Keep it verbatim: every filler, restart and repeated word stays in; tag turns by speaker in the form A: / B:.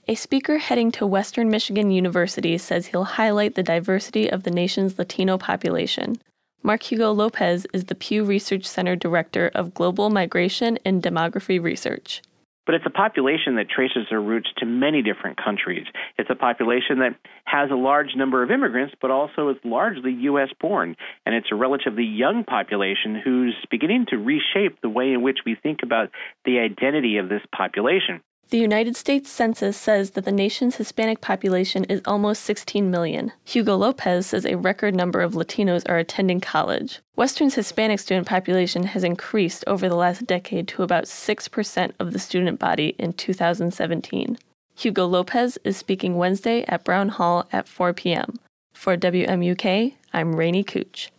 A: A speaker heading to Western Michigan University says he'll highlight the diversity of the nation's Latino population. Mark Hugo Lopez is the Pew Research Center Director of Global Migration and Demography Research.
B: But it's a population that traces their roots to many different countries. It's a population that has a large number of immigrants, but also is largely U S born. And it's a relatively young population who's beginning to reshape the way in which we think about the identity of this population.
A: The United States Census says that the nation's Hispanic population is almost sixteen million. Hugo Lopez says a record number of Latinos are attending college. Western's Hispanic student population has increased over the last decade to about six percent of the student body in two thousand seventeen. Hugo Lopez is speaking Wednesday at Brown Hall at four p.m. For W M U K, I'm Rainey Cooch.